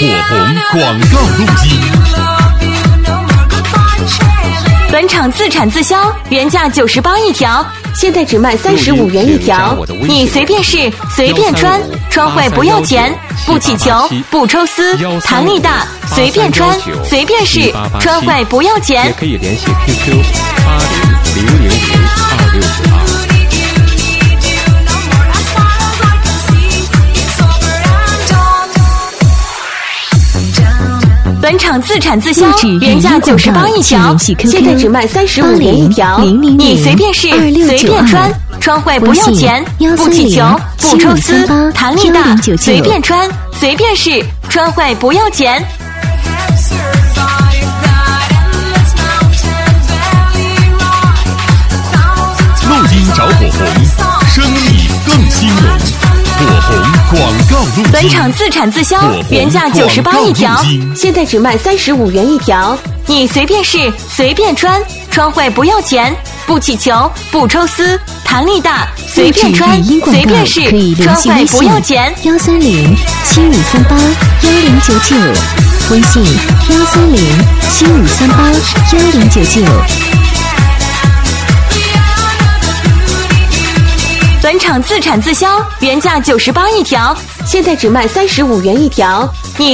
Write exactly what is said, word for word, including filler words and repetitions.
红广告录音。 本场自产自销，原价九十八一条，现在只卖三十五元一条。你随便试，随便穿，穿坏不要钱，不起球，不抽丝，弹力大，随便穿，随便试，穿坏不要钱。 也可以联系 Q Q 八零零零零二六九二。 本场自产自销，原价九十八一条，现在只卖三十五元一条。你随便试，随便穿，穿坏不要钱，不起球，不抽丝，弹力大，随便穿，随便试，穿坏不要钱。 录音找火红，生意更兴隆。火红广告录音。 本场自产自销，原价九十八一条，现在只卖三十五元一条。你随便试，随便穿，穿坏不要钱，不起球，不抽丝，弹力大，随便穿，随便试，穿坏不要钱。 幺三零七五三八幺零九九，微信幺三零七五三八幺零九九。 本场自产自销，原价九十八一条，现在只卖三十五元一条。你